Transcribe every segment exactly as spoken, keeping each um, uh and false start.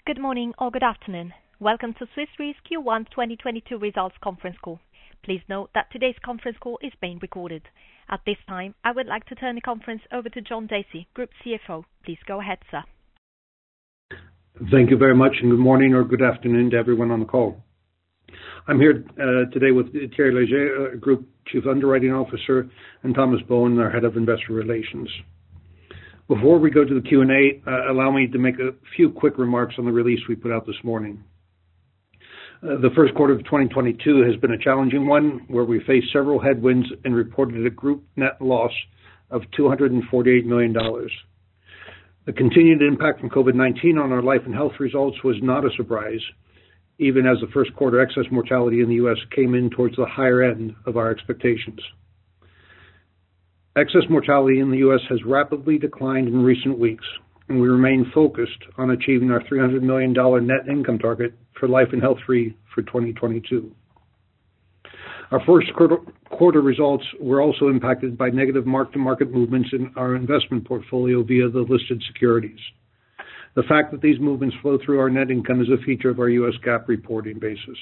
Good morning or good afternoon. Welcome to Swiss Re's Q one twenty twenty-two results conference call. Please note that today's conference call is being recorded. At this time, I would like to turn the conference over to John Dacey, Group C F O. Please go ahead, sir. Thank you very much, and good morning or good afternoon to everyone on the call. I'm here uh, today with Thierry Léger, uh, Group Chief Underwriting Officer, and Thomas Bohn, our Head of Investor Relations. Before we go to the Q and A, uh, allow me to make a few quick remarks on the release we put out this morning. Uh, the first quarter of twenty twenty-two has been a challenging one, where we faced several headwinds and reported a group net loss of two hundred forty-eight million dollars. The continued impact from COVID nineteen on our life and health results was not a surprise, even as the first quarter excess mortality in the U S came in towards the higher end of our expectations. Excess mortality in the U S has rapidly declined in recent weeks, and we remain focused on achieving our three hundred million dollars net income target for Life and Health Re for twenty twenty-two. Our first quarter results were also impacted by negative mark-to-market movements in our investment portfolio via the listed securities. The fact that these movements flow through our net income is a feature of our U S GAAP reporting basis.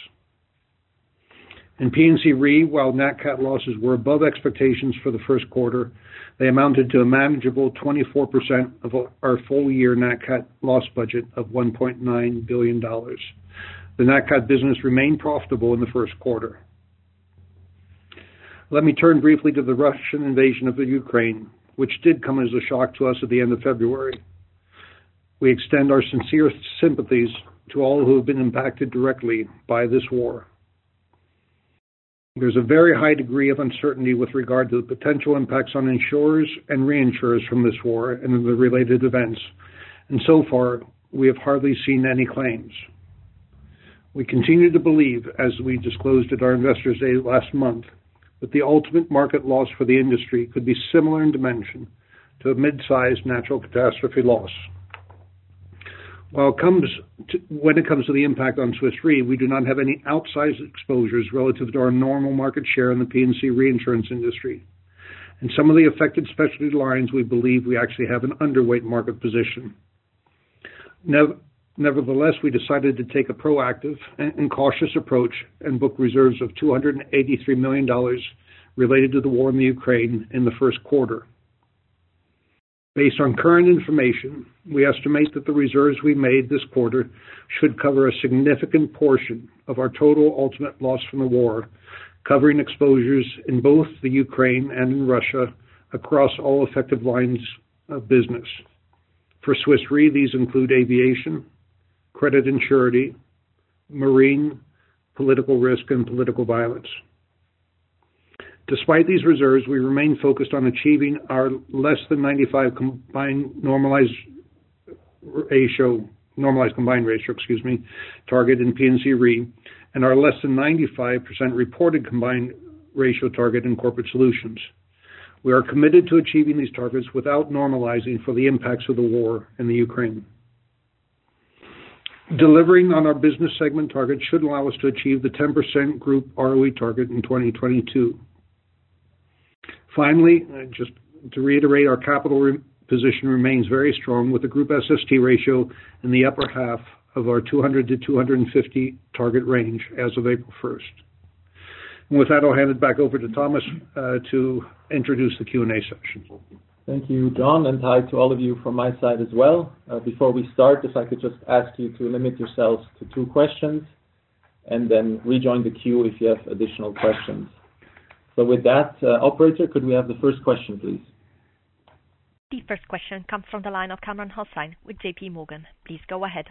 In P and C Re, while Nat Cat losses were above expectations for the first quarter, they amounted to a manageable twenty-four percent of our full-year Nat Cat loss budget of one point nine billion dollars. The Nat Cat business remained profitable in the first quarter. Let me turn briefly to the Russian invasion of the Ukraine, which did come as a shock to us at the end of February. We extend our sincere sympathies to all who have been impacted directly by this war. There's a very high degree of uncertainty with regard to the potential impacts on insurers and reinsurers from this war and the related events, and so far we have hardly seen any claims. We continue to believe, as we disclosed at our Investors' Day last month, that the ultimate market loss for the industry could be similar in dimension to a mid-sized natural catastrophe loss. While it comes to, when it comes to the impact on Swiss Re, we do not have any outsized exposures relative to our normal market share in the P and C reinsurance industry. In some of the affected specialty lines, we believe we actually have an underweight market position. Nev- nevertheless, we decided to take a proactive and, and cautious approach and book reserves of two hundred eighty-three million dollars related to the war in the Ukraine in the first quarter. Based on current information, we estimate that the reserves we made this quarter should cover a significant portion of our total ultimate loss from the war, covering exposures in both the Ukraine and in Russia across all affected lines of business. For Swiss Re, these include aviation, credit and surety, marine, political risk, and political violence. Despite these reserves, we remain focused on achieving our less than ninety-five combined normalized ratio, normalized combined ratio, excuse me, target in P and C Re, and our less than ninety-five percent reported combined ratio target in Corporate Solutions. We are committed to achieving these targets without normalizing for the impacts of the war in the Ukraine. Delivering on our business segment target should allow us to achieve the ten percent group R O E target in twenty twenty-two. Finally, just to reiterate, our capital re- position remains very strong with the group S S T ratio in the upper half of our two hundred to two hundred fifty target range as of April first. And with that, I'll hand it back over to Thomas uh, to introduce the Q and A section. Thank you, John, and hi to all of you from my side as well. Uh, before we start, if I could just ask you to limit yourselves to two questions and then rejoin the queue if you have additional questions. So with that, uh, operator, could we have the first question, please? The first question comes from the line of Kamran Hossain with J P Morgan. Please go ahead.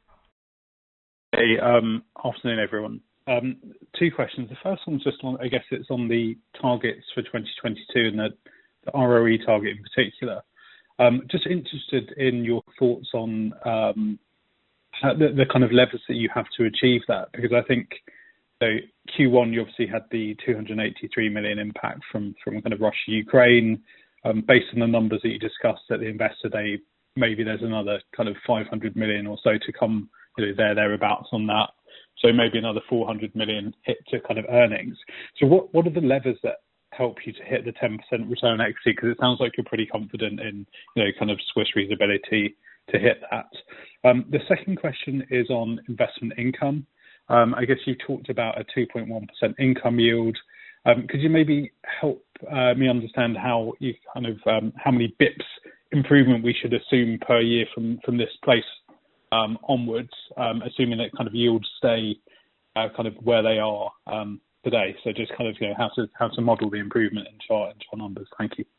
Hey, um, afternoon, everyone. Um, two questions. The first one's just on, I guess it's on the targets for twenty twenty-two and the, the R O E target in particular. Um, just interested in your thoughts on um, how, the, the kind of levers that you have to achieve that, because I think so Q one, you obviously had the two hundred eighty-three million impact from, from kind of Russia, Ukraine. Um, based on the numbers that you discussed at the Investor Day, maybe there's another kind of five hundred million or so to come, you know, there, thereabouts on that. So maybe another four hundred million hit to kind of earnings. So what, what are the levers that help you to hit the ten percent return on equity? Because it sounds like you're pretty confident in, you know, kind of Swiss Re's ability to hit that. Um, the second question is on investment income. Um, I guess you talked about a two point one percent income yield. Um, could you maybe help uh, me understand how you kind of um, how many bips improvement we should assume per year from from this place um, onwards, um, assuming that kind of yields stay uh, kind of where they are um, today? So just kind of you know how to how to model the improvement into our into our numbers. Thank you.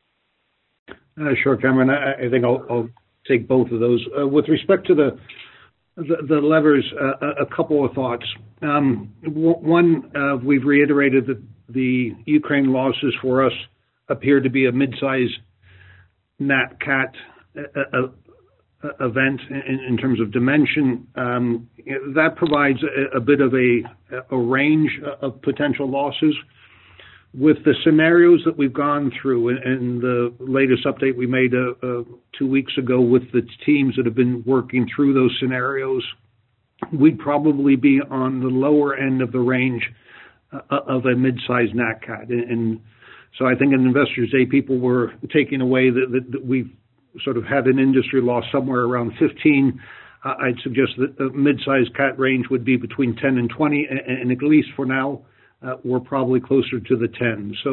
Uh, sure, Cameron. I, I think I'll, I'll take both of those. Uh, with respect to the the, the levers, uh, a, a couple of thoughts. Um, w- one, uh, we've reiterated that the Ukraine losses for us appear to be a mid-size Nat Cat uh, uh, event in, in terms of dimension. Um, that provides a, a bit of a, a range of potential losses. With the scenarios that we've gone through and, and the latest update we made uh, uh, two weeks ago with the teams that have been working through those scenarios, we'd probably be on the lower end of the range uh, of a mid-sized Nat Cat. And, and so I think in Investors Day, people were taking away that, that, that we've sort of had an industry loss somewhere around fifteen. Uh, I'd suggest that the mid-sized cat range would be between ten and twenty, and, and at least for now, Uh, we're probably closer to the ten. So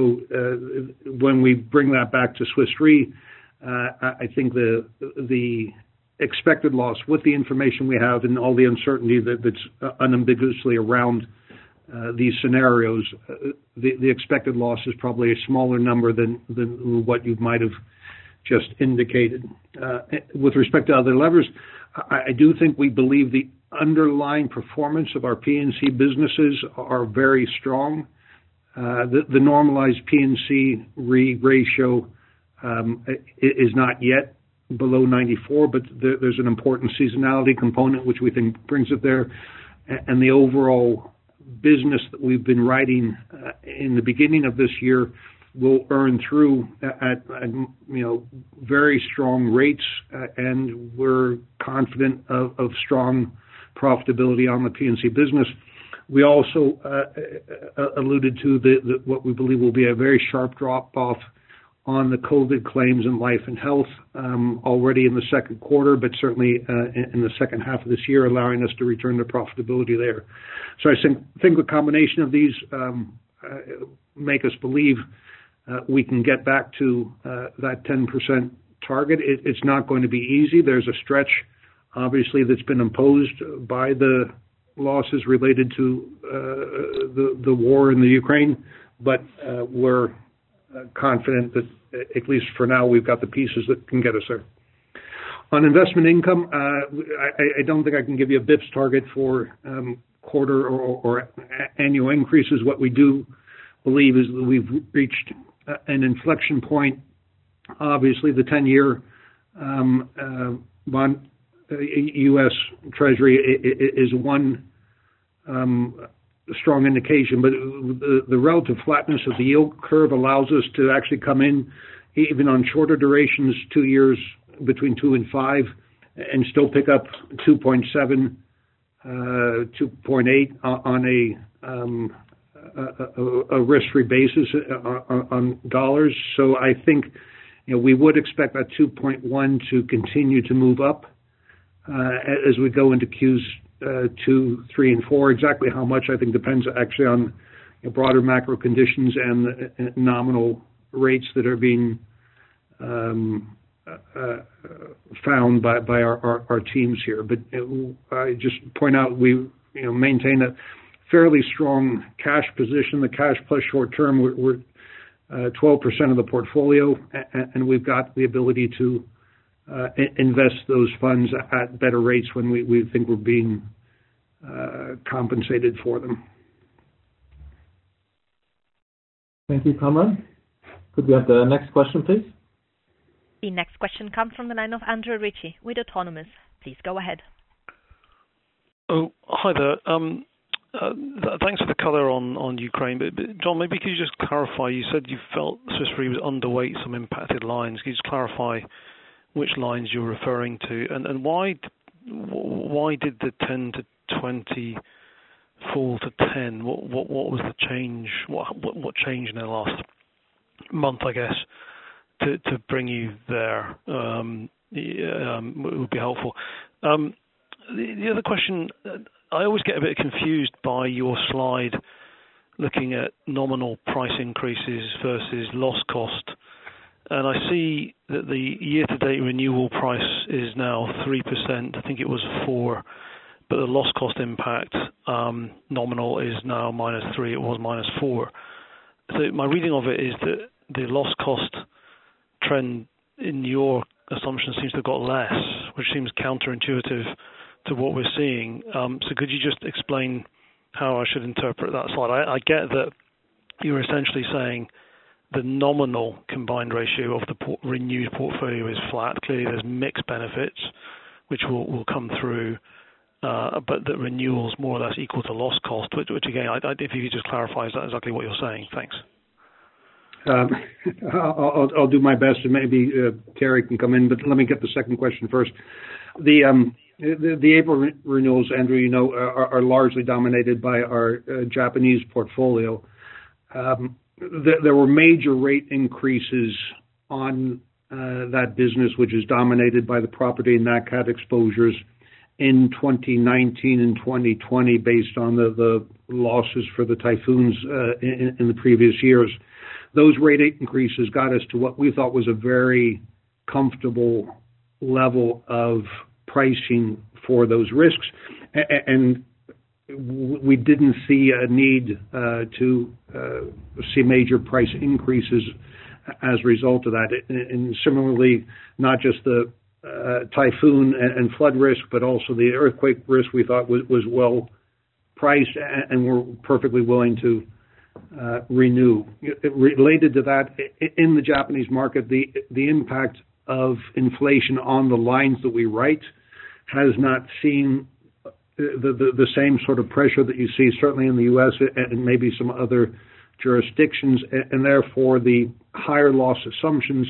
uh, when we bring that back to Swiss Re, uh, I think the the expected loss with the information we have and all the uncertainty that, that's unambiguously around uh, these scenarios, uh, the, the expected loss is probably a smaller number than, than what you might have just indicated. Uh, with respect to other levers, I, I do think we believe the underlying performance of our P and C businesses are very strong. Uh, the, the normalized P and C re ratio um, is not yet below ninety-four, but there, there's an important seasonality component which we think brings it there. And the overall business that we've been writing uh, in the beginning of this year will earn through at, at you know very strong rates, uh, and we're confident of, of strong profitability on the P and C business. We also uh, alluded to the, the, what we believe will be a very sharp drop-off on the COVID claims in life and health um, already in the second quarter, but certainly uh, in, in the second half of this year, allowing us to return to profitability there. So I think, think the combination of these um, uh, make us believe uh, we can get back to uh, that ten percent target. It, it's not going to be easy. There's a stretch obviously that's been imposed by the losses related to uh, the, the war in the Ukraine, but uh, we're uh, confident that at least for now we've got the pieces that can get us there. On investment income, uh, I, I don't think I can give you a B I P S target for um, quarter or, or annual increases. What we do believe is that we've reached an inflection point. Obviously, the ten-year um, uh, bond U S Treasury is one um, strong indication, but the, the relative flatness of the yield curve allows us to actually come in even on shorter durations, two years between two and five, and still pick up two point seven, uh, two point eight on a, um, a, a risk-free basis on, on dollars. So I think you know we would expect that two point one to continue to move up Uh, as we go into Qs uh, two, three, and four. Exactly how much, I think, depends actually on you know, broader macro conditions and uh, nominal rates that are being um, uh, found by, by our, our, our teams here. But uh, I just point out we you know, maintain a fairly strong cash position. The cash plus short term, we're, we're uh, twelve percent of the portfolio, and, and we've got the ability to Uh, invest those funds at better rates when we, we think we're being uh, compensated for them. Thank you, Cameron. Could we have the next question, please? The next question comes from the line of Andrew Ritchie with Autonomous. Please go ahead. Oh, hi there. Um, uh, th- thanks for the colour on, on Ukraine. But, but John, maybe could you just clarify? You said you felt Swiss Re was underweight some impacted lines. Could you just clarify which lines you're referring to, and and why why did the ten to twenty fall to ten? What what what was the change? What what, what changed in the last month, I guess, to to bring you there? Um, um, it would be helpful. Um, the, the other question, I always get a bit confused by your slide looking at nominal price increases versus loss cost. And I see that the year-to-date renewal price is now three percent. I think it was four, but the loss cost impact um, nominal is now minus three. It was minus four. So my reading of it is that the loss cost trend in your assumption seems to have got less, which seems counterintuitive to what we're seeing. Um, so could you just explain how I should interpret that slide? I, I get that you're essentially saying the nominal combined ratio of the por- renewed portfolio is flat. Clearly there's mixed benefits, which will, will come through, uh, but that renewals more or less equal to loss cost, which, which again, I, I, if you could just clarify, is that exactly what you're saying? Thanks. Um, I'll, I'll do my best, and maybe uh, Terry can come in, but let me get the second question first. The um, the, the April re- renewals, Andrew, you know, are, are largely dominated by our uh, Japanese portfolio. Um, th- there were major rate increases on uh, that business, which is dominated by the property and nat cat exposures in twenty nineteen and twenty twenty, based on the, the losses for the typhoons uh, in, in the previous years. Those rate increases got us to what we thought was a very comfortable level of pricing for those risks, and we didn't see a need uh, to uh, see major price increases as a result of that. And similarly, not just the uh, typhoon and flood risk, but also the earthquake risk we thought was, was well priced, and we're perfectly willing to Uh, renew. Related to that, in the Japanese market, the the impact of inflation on the lines that we write has not seen the, the, the same sort of pressure that you see certainly in the U S and maybe some other jurisdictions, and therefore the higher loss assumptions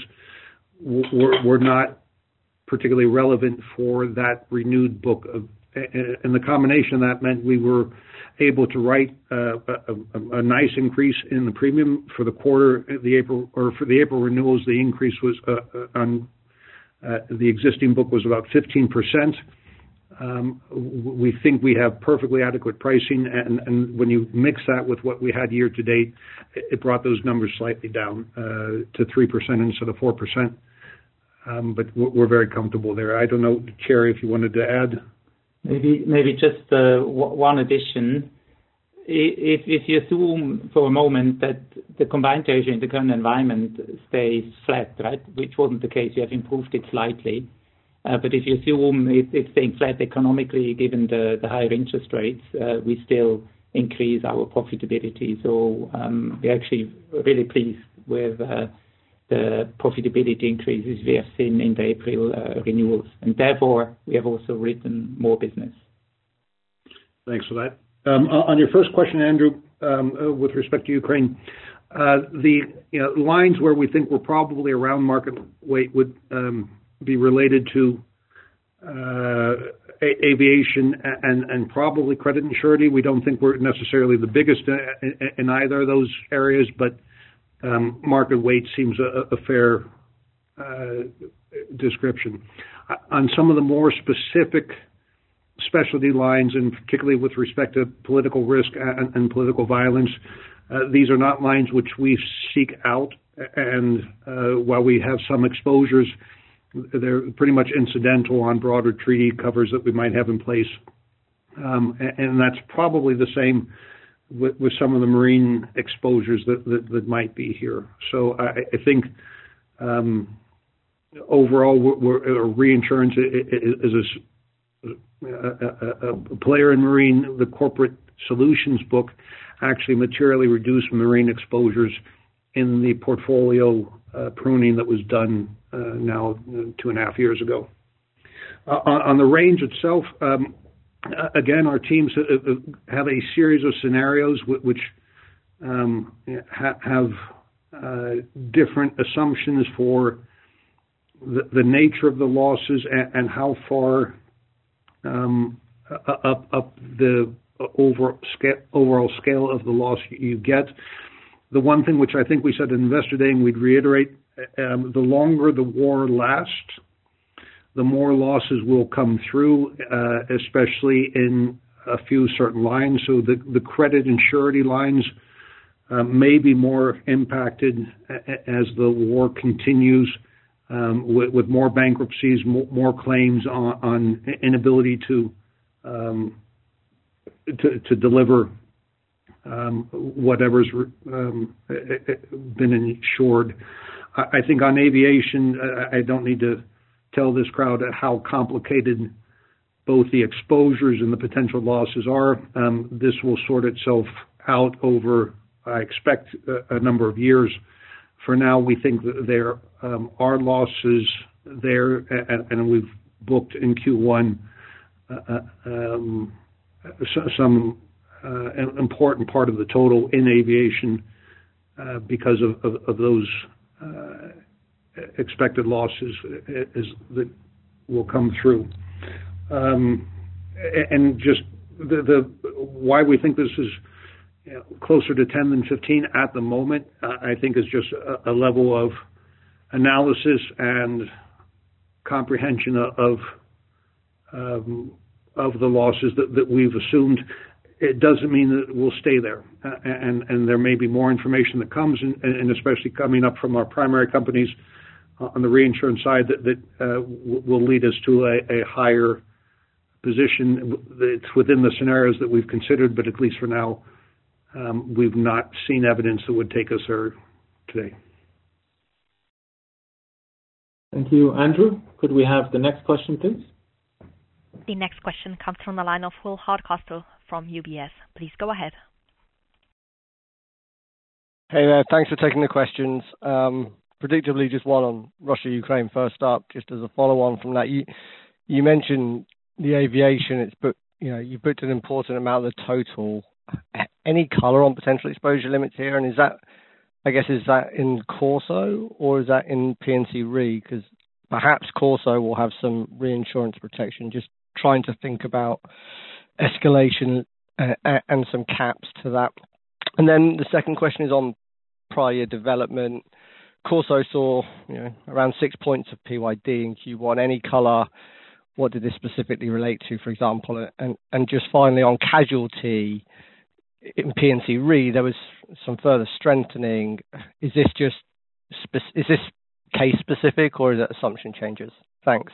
were, were not particularly relevant for that renewed book of, and the combination of that meant we were able to write uh, a, a, a nice increase in the premium for the quarter. The April or for the April renewals, the increase was uh, on uh, the existing book was about fifteen percent. Um, we think we have perfectly adequate pricing, and, and when you mix that with what we had year to date, it brought those numbers slightly down uh, to three percent instead of four percent. Um, but we're very comfortable there. I don't know, Cherry, if you wanted to add. Maybe maybe just uh, w- one addition. If, if you assume for a moment that the combined ratio in the current environment stays flat, right, which wasn't the case, you have improved it slightly. Uh, but if you assume it, it's staying flat economically, given the, the higher interest rates, uh, we still increase our profitability. So um, we're actually really pleased with uh, the profitability increases we have seen in the April uh, renewals, and therefore we have also written more business. Thanks for that. Um, on your first question, Andrew, um, uh, with respect to Ukraine, uh, the you know, lines where we think we're probably around market weight would um, be related to uh, a- aviation and, and probably credit and surety. We don't think we're necessarily the biggest in, in either of those areas, but Um, market weight seems a, a fair uh, description. On some of the more specific specialty lines, and particularly with respect to political risk and, and political violence, uh, these are not lines which we seek out. And uh, while we have some exposures, they're pretty much incidental on broader treaty covers that we might have in place. Um, and, and that's probably the same With, with some of the marine exposures that, that, that might be here. So I, I think um, overall, we're, we're, reinsurance is a, a, a player in marine. The corporate solutions book actually materially reduced marine exposures in the portfolio uh, pruning that was done uh, now two and a half years ago. Uh, on, on the range itself, um, again, our teams have a series of scenarios which um, ha- have uh, different assumptions for the, the nature of the losses and, and how far um, up up the over scale, overall scale of the loss you get. The one thing which I think we said at Investor Day, and we'd reiterate, um, the longer the war lasts, the more losses will come through, uh, especially in a few certain lines. So the, the credit and surety lines uh, may be more impacted as the war continues, um, with, with more bankruptcies, more, more claims on, on inability to, um, to to deliver um, whatever's um, been insured. I, I think on aviation, I don't need to tell this crowd how complicated both the exposures and the potential losses are. Um, this will sort itself out over, I expect, a, a number of years. For now, we think that there um, are losses there, and, and we've booked in Q one uh, um, some uh, important part of the total in aviation uh, because of, of, of those uh, expected losses is, that will come through. Um, and just the, the why we think this is, you know, closer to ten than fifteen at the moment, uh, I think is just a, a level of analysis and comprehension of um, of the losses that, that we've assumed. It doesn't mean that it will stay there, uh, and and there may be more information that comes, and, and especially coming up from our primary companies on the reinsurance side that, that uh, w- will lead us to a, a higher position. It's within the scenarios that we've considered, but at least for now, um, we've not seen evidence that would take us there today. Thank you, Andrew. Could we have the next question, please? The next question comes from the line of Will Hardcastle from U B S. Please go ahead. Hey there, thanks for taking the questions. Um, predictably, just one on Russia-Ukraine first up, just as a follow-on from that. You you mentioned the aviation. It's booked, you know, you booked an important amount of the total. Any color on potential exposure limits here, and is that, I guess, is that in Corso or is that in P and C Re? Because perhaps Corso will have some reinsurance protection. Just trying to think about escalation uh, and some caps to that. And then the second question is on prior year development. Corso saw, you know, around six points of P Y D in Q one. Any color? What did this specifically relate to, for example? And and just finally on casualty in P and C Re, there was some further strengthening. Is this just spe- is this case specific or is it assumption changes? Thanks.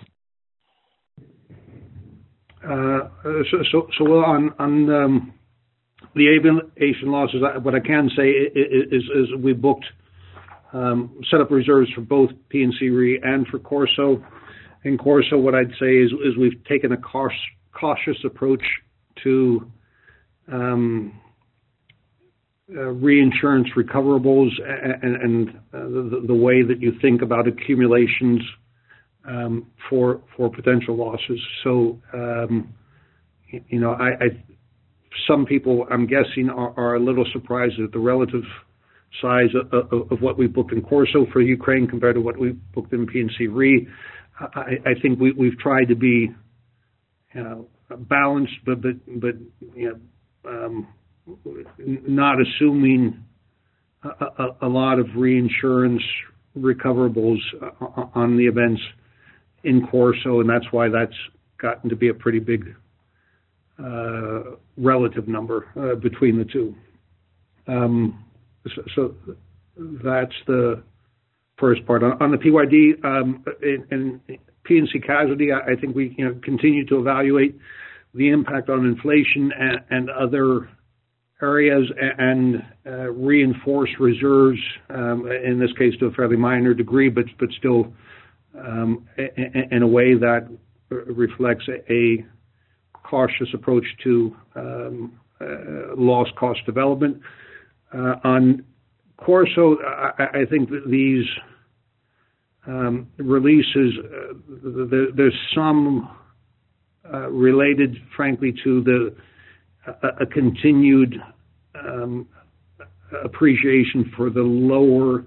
Uh, so, so, so well, on on um, the aviation losses, what I can say is, is we booked um, set up reserves for both P and C Re and for Corso. In Corso, what I'd say is, is we've taken a cautious, cautious approach to um, uh, reinsurance recoverables and, and uh, the, the way that you think about accumulations um, for for potential losses. So, um, you know, I, I some people, I'm guessing, are, are a little surprised at the relative size of, of, of what we booked in Corso for Ukraine compared to what we booked in P and C Re. I, I think we, we've tried to be, you know, balanced, but but but you know, um, not assuming a, a, a lot of reinsurance recoverables on the events in Corso, and that's why that's gotten to be a pretty big uh, relative number uh, between the two. Um, so, so that's the first part. On, on the P Y D um, and P and C casualty, I, I think we, you know, continue to evaluate the impact on inflation and, and other areas and uh, reinforce reserves, um, in this case to a fairly minor degree, but but still um, in, in a way that reflects a, a cautious approach to um, uh, loss cost development. Uh, on Corso, I, I think that these um, releases, uh, there, there's some uh, related, frankly, to the a, a continued um, appreciation for the lower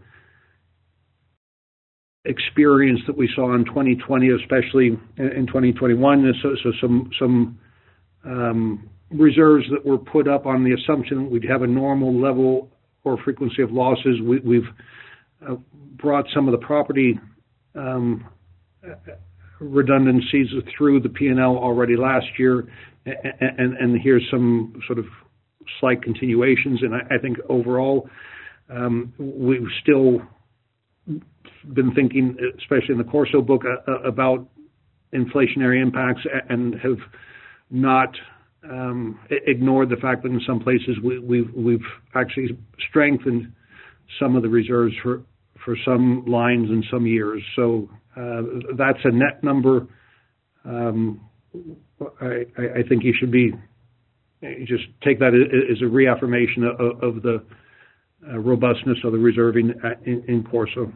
experience that we saw in twenty twenty, especially in twenty twenty-one. So, so some some um, reserves that were put up on the assumption that we'd have a normal level or frequency of losses. We, we've uh, brought some of the property um, redundancies through the P and L already last year, and, and, and here's some sort of slight continuations. And I, I think overall, um, we've still been thinking, especially in the Corso book, uh, about inflationary impacts, and have not um, ignored the fact that in some places we, we've, we've actually strengthened some of the reserves for, for some lines in some years. So uh, that's a net number. Um, I, I think you should be just take that as a reaffirmation of, of the uh, robustness of the reserving in, in Corso.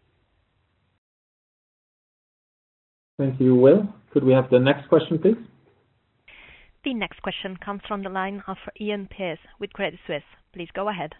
Thank you, Will. Could we have the next question, please? The next question comes from the line of Iain Pearce with Credit Suisse. Please go ahead.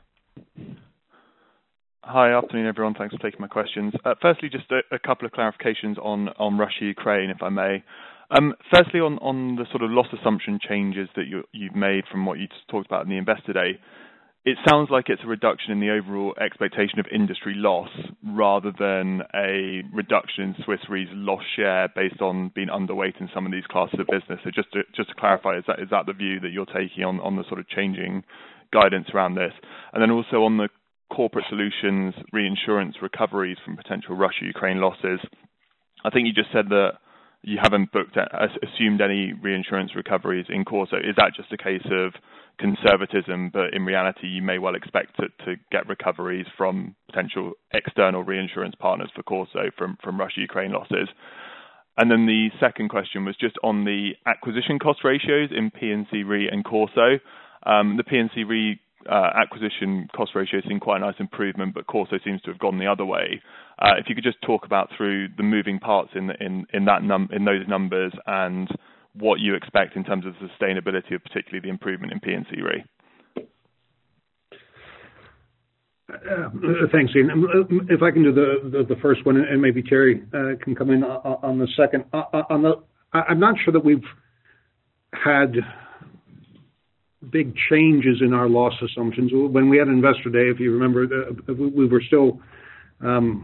Hi, afternoon, everyone. Thanks for taking my questions. Uh, firstly, just a, a couple of clarifications on, on Russia-Ukraine, if I may. Um, firstly, on, on the sort of loss assumption changes that you, you've made from what you talked about in the Investor Day, it sounds like it's a reduction in the overall expectation of industry loss rather than a reduction in Swiss Re's loss share based on being underweight in some of these classes of business. So just to, just to clarify, is that is that the view that you're taking on, on the sort of changing guidance around this? And then also on the corporate solutions reinsurance recoveries from potential Russia-Ukraine losses, I think you just said that you haven't booked, assumed any reinsurance recoveries in Corso. Is that just a case of conservatism, but in reality you may well expect to, to get recoveries from potential external reinsurance partners for Corso from, from Russia-Ukraine losses? And then the second question was just on the acquisition cost ratios in P and C Re and Corso. Um, the P and C Re uh, acquisition cost ratio has seen quite a nice improvement, but Corso seems to have gone the other way. Uh, if you could just talk about through the moving parts in the, in in that num in those numbers and what you expect in terms of the sustainability of particularly the improvement in P and C Re. Uh, thanks, Ian. If I can do the, the, the first one, and maybe Thierry uh, can come in on the second. Uh, on the, I'm not sure that we've had big changes in our loss assumptions. When we had Investor Day, if you remember, uh, we were still, um,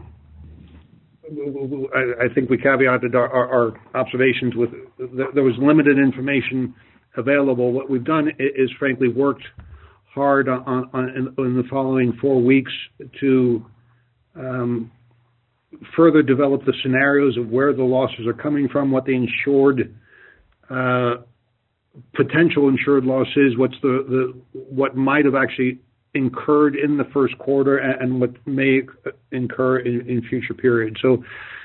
I, I think we caveated our, our, our observations with there was limited information available. What we've done is, frankly, worked hard on, on in, in the following four weeks to um, further develop the scenarios of where the losses are coming from, what the insured uh, potential insured loss is, what's the, the what might have actually incurred in the first quarter, and, and what may incur in, in future periods. So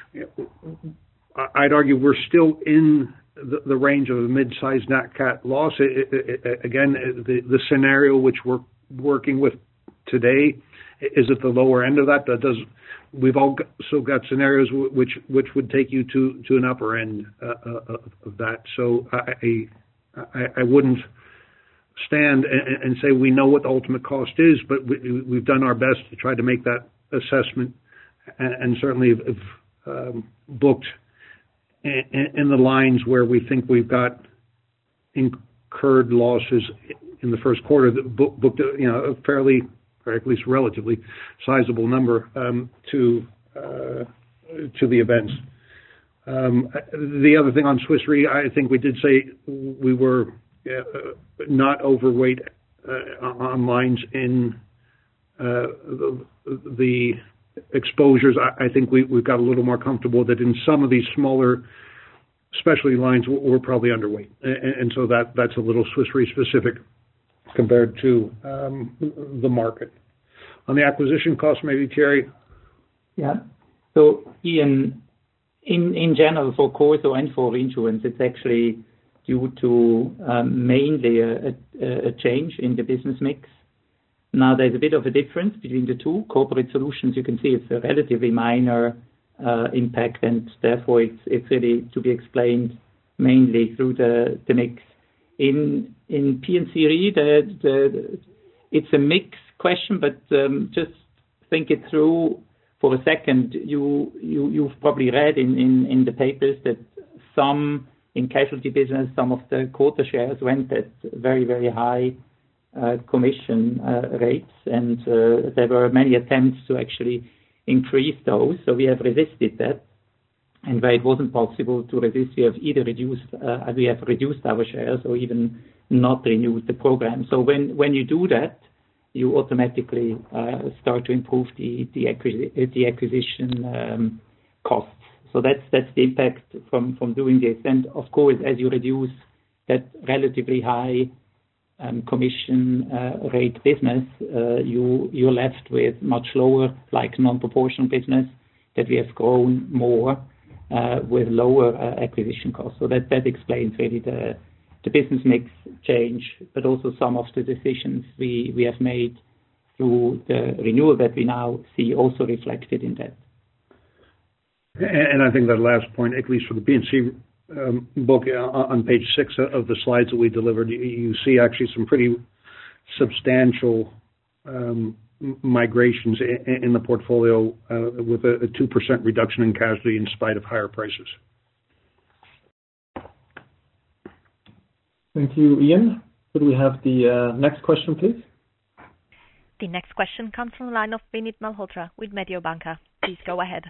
I'd argue we're still in the, the range of a mid-sized Nat Cat loss. It, it, it, again, the, the scenario which we're working with today is at the lower end of that. That does. We've also got scenarios which which would take you to, to an upper end uh, of that. So I. I, I wouldn't stand and, and say we know what the ultimate cost is, but we, we've done our best to try to make that assessment, and, and certainly have, have um, booked in, in the lines where we think we've got incurred losses in the first quarter that book, booked a, you know, a fairly, or at least relatively sizable number um, to uh, to the events. Um, the other thing on Swiss Re, I think we did say we were uh, not overweight uh, on lines in uh, the, the exposures. I, I think we, we've got a little more comfortable that in some of these smaller specialty lines we're probably underweight, and, and so that that's a little Swiss Re specific compared to um, the market. On the acquisition cost, maybe Thierry. Yeah. So Ian. In in general, for Corso and for insurance, it's actually due to um, mainly a, a, a change in the business mix. Now, there's a bit of a difference between the two. Corporate solutions, you can see it's a relatively minor uh, impact, and therefore it's it's really to be explained mainly through the, the mix. In in P and C Re, the, the, it's a mix question, but um, just think it through. For a second, you, you, you've probably read in, in, in the papers that some in casualty business, some of the quota shares went at very, very high uh, commission uh, rates, and uh, there were many attempts to actually increase those. So we have resisted that. and where it wasn't possible to resist, we have either reduced, uh, we have reduced our shares or even not renewed the program. So when, when you do that, you automatically uh, start to improve the the, acquisi- the acquisition um, costs. So that's that's the impact from, from doing this. And of course, as you reduce that relatively high um, commission uh, rate business, uh, you you're left with much lower, like non-proportional business that we have grown more uh, with lower uh, acquisition costs. So that that explains really the the business mix change, but also some of the decisions we we have made through the renewal that we now see also reflected in that. And I think that last point, at least for the P and C um, book, uh, on page six of the slides that we delivered, you, you see actually some pretty substantial um, migrations in, in the portfolio uh, with a, a two percent reduction in casualty in spite of higher prices. Thank you, Ian. Could we have the uh, next question, please? The next question comes from the line of Vinit Malhotra with Mediobanca. Please go ahead.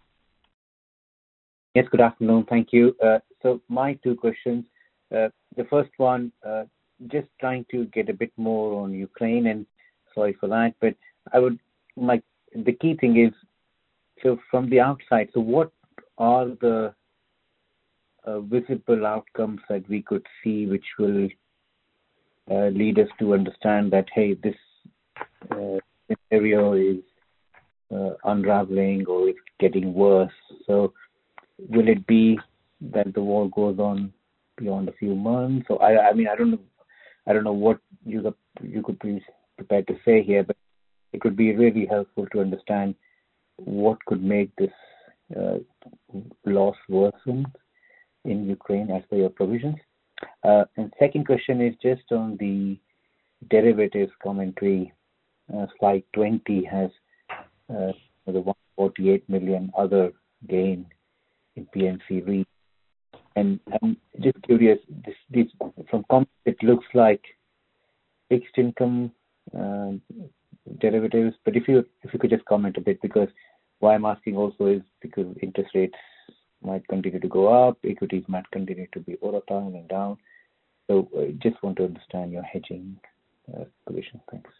Yes, good afternoon. Thank you. Uh, so my two questions. Uh, the first one, uh, just trying to get a bit more on Ukraine, and sorry for that, but I would, my, the key thing is, so from the outside, so what are the uh, visible outcomes that we could see which will uh, lead us to understand that, hey, this uh, scenario is uh, unraveling or it's getting worse? So will it be that the war goes on beyond a few months? Or I, I mean, I don't know, I don't know what you could, you could be prepared to say here, but it would be really helpful to understand what could make this uh, loss worsen in Ukraine as per your provisions. Uh, and second question is just on the derivatives commentary. Uh, slide twenty has uh, the one hundred forty-eight million other gain in P and C Re. And I'm just curious, this, this, from comments, it looks like fixed income uh, derivatives, but if you if you could just comment a bit, because why I'm asking also is because interest rates might continue to go up, equities might continue to be volatile and down. So I just want to understand your hedging uh, position. Thanks.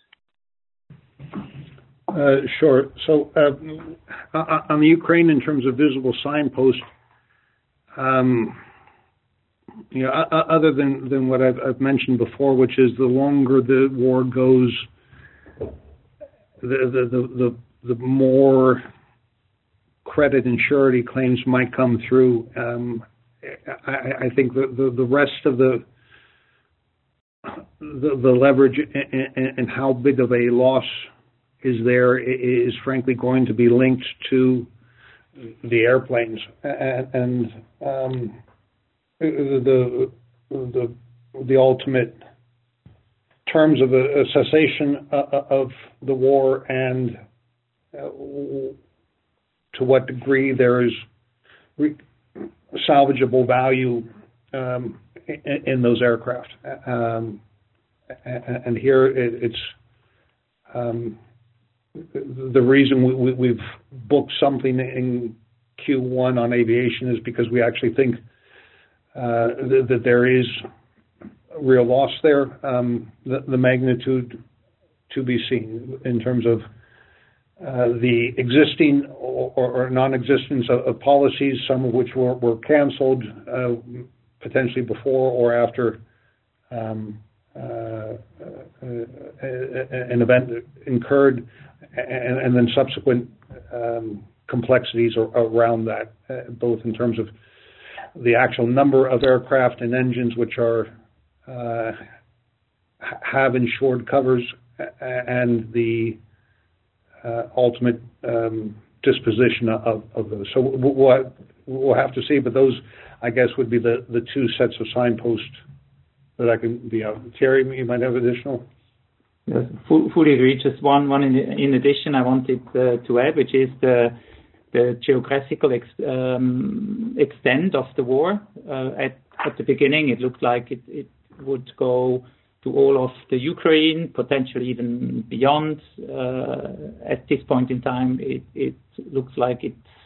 Uh, sure. So uh, on the Ukraine, in terms of visible signpost, um, you know, other than, than what I've, I've mentioned before, which is the longer the war goes, the the the, the, the more credit and surety claims might come through. Um, I, I think the, the, the rest of the the, the leverage and, and how big of a loss is there is frankly going to be linked to the airplanes and, and um, the the the ultimate terms of a, a cessation of the war and uh, to what degree there is re- salvageable value um, in, in those aircraft. Um, and here it, it's um, the reason we, we, we've booked something in Q one on aviation is because we actually think uh, th- that there is a real loss there. Um, the, the magnitude to be seen in terms of uh, the existing or, or non-existence of, of policies, some of which were, were canceled uh, potentially before or after um, uh, uh, an event incurred, and, and then subsequent um, complexities around that, uh, both in terms of the actual number of aircraft and engines which are uh, have insured covers and the uh, ultimate um, disposition of, of those. So we'll, we'll have to see, but those, I guess, would be the, the two sets of signposts that I can be out. Thierry, you might have additional? Yes, fully agree. Just one, one in, in addition I wanted uh, to add, which is the the geographical ex, um, extent of the war. Uh, at, at the beginning, it looked like it, it would go to all of the Ukraine, potentially even beyond. Uh, at this point in time, it, it looks like it's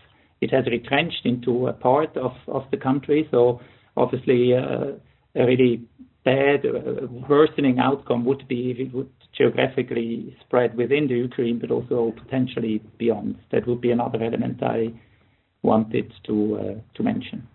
it has retrenched into a part of, of the country. So obviously uh, a really bad, uh, worsening outcome would be if it would geographically spread within the Ukraine, but also potentially beyond. That would be another element I wanted to uh, to mention.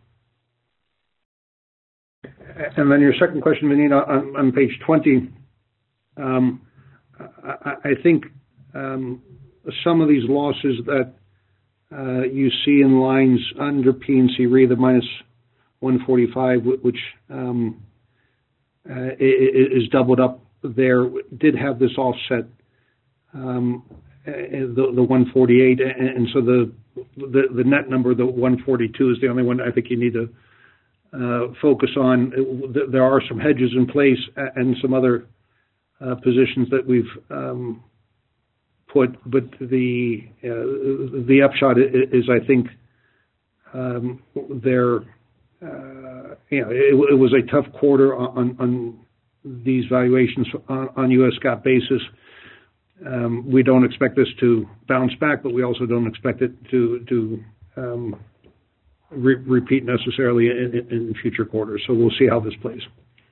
And then your second question, Vinita, on, on page twenty, um, I, I think um, some of these losses that uh, you see in lines under P and C Re, the minus one forty-five, which um, uh, is doubled up there, did have this offset, um, the, the one forty-eight, and so the, the the net number, the one forty-two, is the only one I think you need to uh, focus on. There are some hedges in place and some other uh, positions that we've um, put, but the uh, the upshot is, I think, um, there. Uh, you know, it, it was a tough quarter on, on these valuations on, on U S GAAP basis. Um, we don't expect this to bounce back, but we also don't expect it to to um, re- repeat necessarily in, in future quarters. So we'll see how this plays.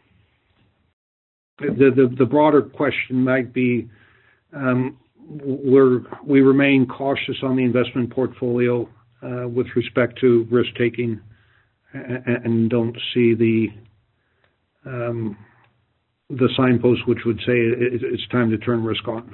The the, the broader question might be, um, we're we remain cautious on the investment portfolio uh, with respect to risk taking, and, and don't see the um, the signpost which would say it, it's time to turn risk on.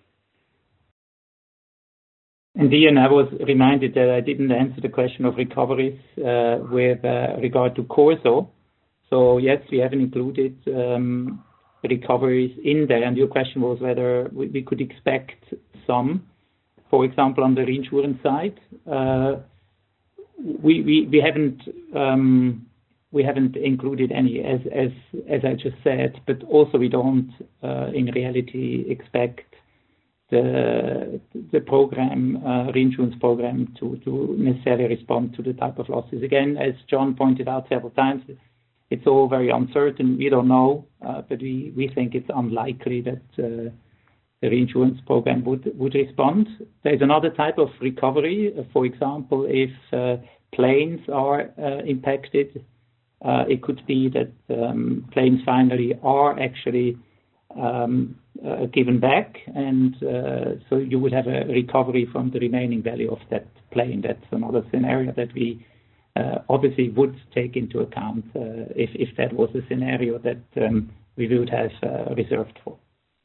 And Ian, I was reminded that I didn't answer the question of recoveries uh, with uh, regard to Corso. So yes, we haven't included um, recoveries in there. And your question was whether we, we could expect some, for example, on the reinsurance side. Uh, we, we we haven't um, we haven't included any, as as as I just said. But also we don't, uh, in reality, expect the the program, uh, reinsurance program, to, to necessarily respond to the type of losses. Again, as John pointed out several times, it's all very uncertain. We don't know, uh, but we, we think it's unlikely that uh, the reinsurance program would, would respond. There's another type of recovery. Uh, for example, if uh, planes are uh, impacted, uh, it could be that um, claims finally are actually um, uh, given back, and uh, so you would have a recovery from the remaining value of that plane. That's another scenario that we uh, obviously would take into account uh, if, if that was a scenario that um, we would have uh, reserved for.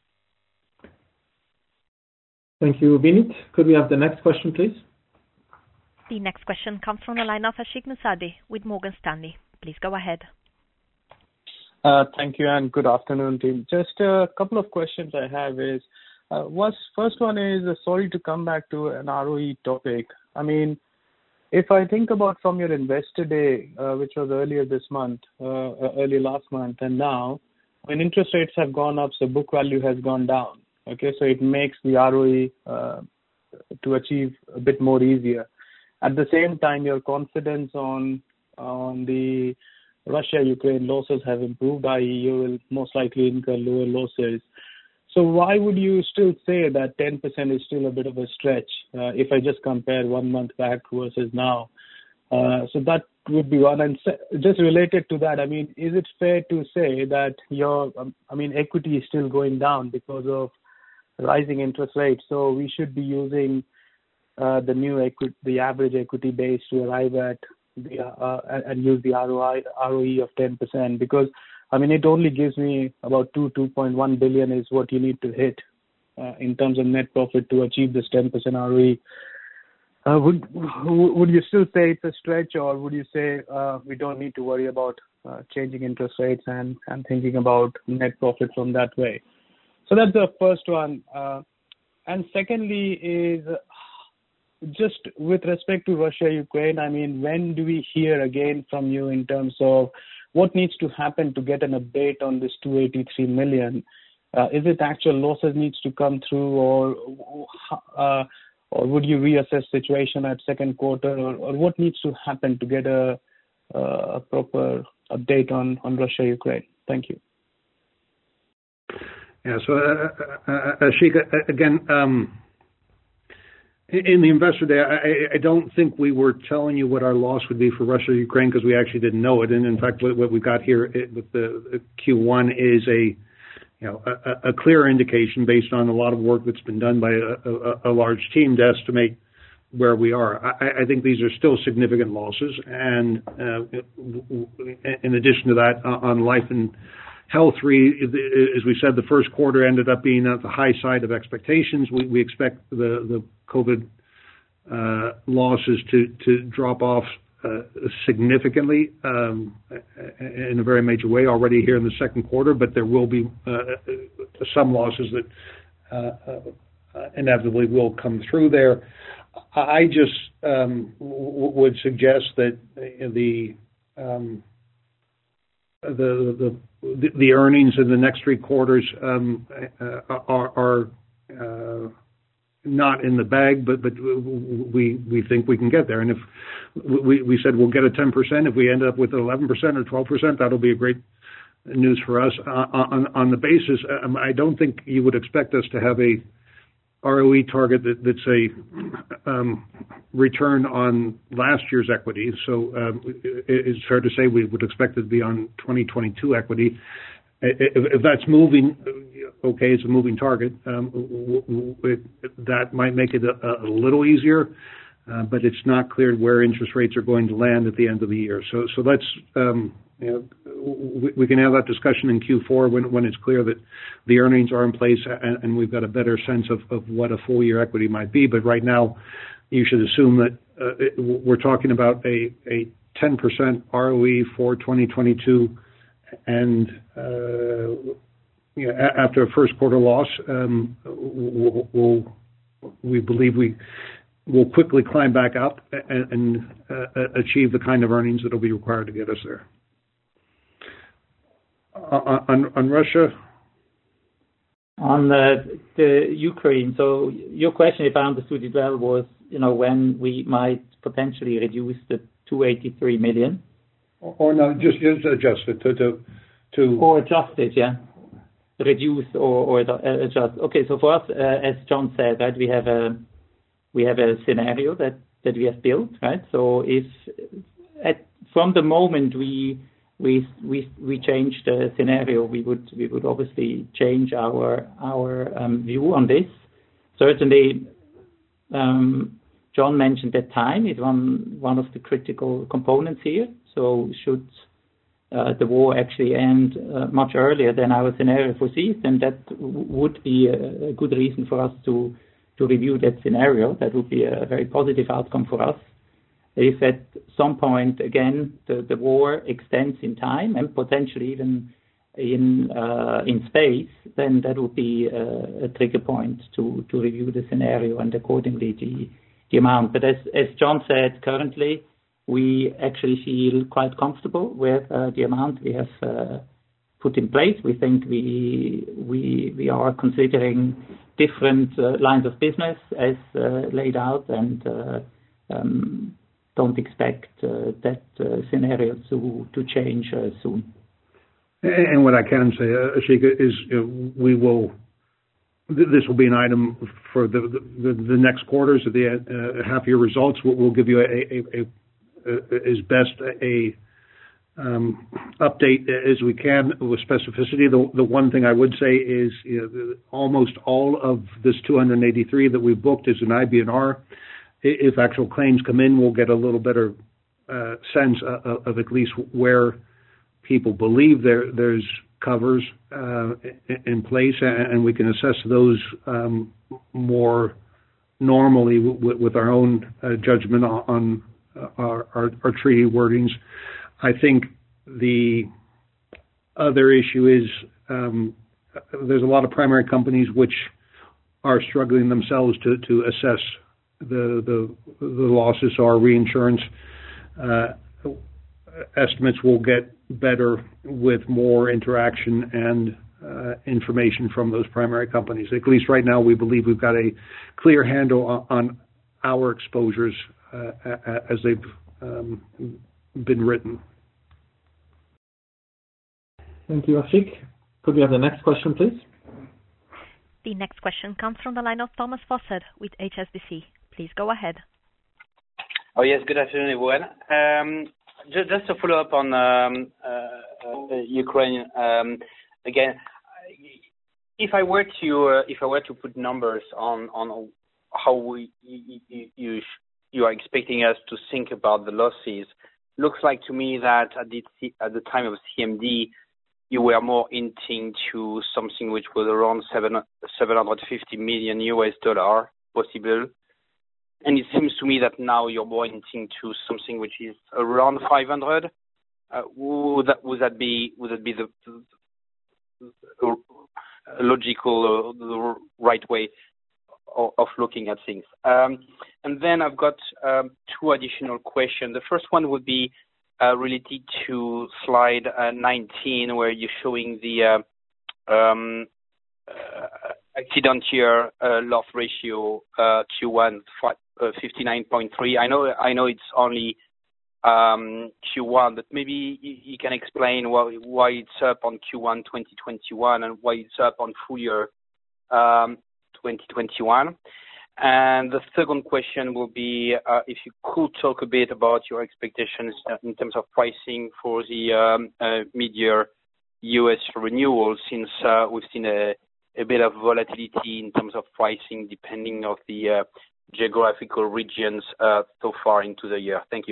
Thank you, Vinit. Could we have the next question, please? The next question comes from the line of Ashik Musaddi with Morgan Stanley. Please go ahead. Uh, thank you, and good afternoon, team. Just a couple of questions I have is, uh, was, first one is, uh, sorry to come back to an R O E topic. I mean, if I think about from your investor day, uh, which was earlier this month, uh, early last month, and now, when interest rates have gone up, so book value has gone down. Okay, so it makes the R O E uh, to achieve a bit more easier. At the same time, your confidence on on the Russia-Ukraine losses have improved, that is you will most likely incur lower losses. So why would you still say that ten percent is still a bit of a stretch uh, if I just compare one month back versus now? Uh, so that would be one. And just related to that, I mean, is it fair to say that your, um, I mean, equity is still going down because of rising interest rates? So we should be using uh, the new equity, the average equity base to arrive at the, uh, and use the R O I, R O E of ten percent, because I mean it only gives me about two, two point one billion is what you need to hit uh, in terms of net profit to achieve this ten percent R O E. Uh, would would you still say it's a stretch, or would you say uh, we don't need to worry about uh, changing interest rates and, and thinking about net profit from that way? So that's the first one. Uh, and secondly is, just with respect to Russia, Ukraine, I mean, when do we hear again from you in terms of what needs to happen to get an update on this two hundred eighty-three million? Uh, is it actual losses needs to come through, or uh, or would you reassess situation at second quarter, or, or what needs to happen to get a, a proper update on, on Russia, Ukraine? Thank you. Yeah, so uh, uh, Ashik, again, um, In the investor day, I, I don't think we were telling you what our loss would be for Russia, Ukraine, because we actually didn't know it. And in fact, what, what we've got here with the Q one is a, you know, a, a clear indication based on a lot of work that's been done by a, a, a large team to estimate where we are. I, I think these are still significant losses. And uh, in addition to that, on life and Health Re, as we said, the first quarter ended up being at the high side of expectations. We, we expect the, the COVID uh, losses to, to drop off uh, significantly um, in a very major way already here in the second quarter, but there will be uh, some losses that uh, uh, inevitably will come through there. I just um, w- would suggest that the um, The, the the the earnings in the next three quarters um, uh, are, are uh, not in the bag, but but we we think we can get there. And if we we said we'll get a ten percent, if we end up with eleven percent or twelve percent, that'll be a great news for us. Uh, on on the basis, um, I don't think you would expect us to have a R O E target that, that's a um, return on last year's equity. So um, it, it's fair to say we would expect it to be on twenty twenty-two equity. If, if that's moving, okay, it's a moving target. Um, it, that might make it a, a little easier, uh, but it's not clear where interest rates are going to land at the end of the year. So, so let's um, you know, we, we can have that discussion in Q four when, when it's clear that the earnings are in place and, and we've got a better sense of, of what a full year equity might be. But right now, you should assume that uh, it, we're talking about a, a ten percent R O E for twenty twenty-two, and uh, you know, a, after a first quarter loss, um, we'll, we'll, we believe we will quickly climb back up and, and uh, achieve the kind of earnings that will be required to get us there. On, on, on Russia? On the, the Ukraine, so your question, if I understood it well, was, you know, when we might potentially reduce the two hundred eighty-three million? Or, or no, just, just adjust it to, to, to... Or adjust it, yeah. Reduce or, or adjust. Okay, so for us, uh, as John said, right, we have a, we have a scenario that, that we have built, right? So if, at, from the moment we, we we we change the scenario, we would we would obviously change our our um, view on this. Certainly, um, John mentioned that time is one one of the critical components here. So should uh, the war actually end uh, much earlier than our scenario foresees, then that w- would be a, a good reason for us to to review that scenario. That would be a very positive outcome for us. If at some point, again, the, the war extends in time and potentially even in uh, in space, then that would be a, a trigger point to, to review the scenario and accordingly the, the amount. But as, as John said, currently we actually feel quite comfortable with uh, the amount we have uh, put in place. We think we we we are considering different uh, lines of business as uh, laid out, and uh, um, don't expect uh, that uh, scenario to to change uh, soon. And what I can say, uh, Ashika, is uh, we will. Th- this will be an item for the the, the next quarters of the uh, half year results. We'll, we'll give you a, a, a, a as best a um, update as we can with specificity. The the one thing I would say is, you know, almost all of this two hundred eighty-three that we booked is an I B N R. If actual claims come in, we'll get a little better uh, sense of, of at least where people believe there there's covers uh, in place, and we can assess those um, more normally w- with our own uh, judgment on our, our, our treaty wordings. I think the other issue is um, there's a lot of primary companies which are struggling themselves to, to assess the the, the losses. So our reinsurance uh, estimates will get better with more interaction and uh, information from those primary companies. At least right now, we believe we've got a clear handle on, on our exposures uh, as they've um, been written. Thank you, Ashik. Could we have the next question, please? The next question comes from the line of Thomas Fossard with H S B C. Please go ahead. Oh, yes. Good afternoon, everyone. Um, just, just to follow up on um, uh, uh, Ukraine um, again. If I were to uh, if I were to put numbers on on how we you you, you are expecting us to think about the losses, looks like to me that at the at the time of C M D, you were more hinting to something which was around seven seven hundred fifty million U S dollar possible, and it seems to me that now you're more hinting to something which is around five hundred. Uh, would that would that be would that be the, the, the logical, uh, the right way of, of looking at things? Um, and then I've got um, two additional questions. The first one would be uh, related to slide uh, nineteen, where you're showing the uh, um, uh, accident year uh, loss ratio uh, Q one fifty-nine point three. I know I know it's only um, Q one, but maybe you can explain why, why it's up on Q one twenty twenty-one and why it's up on full year um, twenty twenty-one. And the second question will be uh, if you could talk a bit about your expectations in terms of pricing for the um, uh, mid-year U S renewals, since uh, we've seen a, a bit of volatility in terms of pricing depending on the uh, geographical regions uh, so far into the year. Thank you.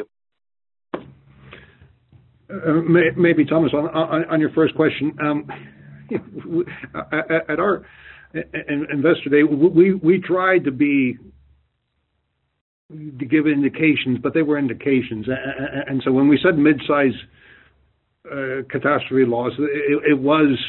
Uh, may, maybe Thomas, on, on, on your first question, um, at our Investor Day, we we tried to be to give indications, but they were indications, and so when we said mid-size uh, catastrophe loss, it, it was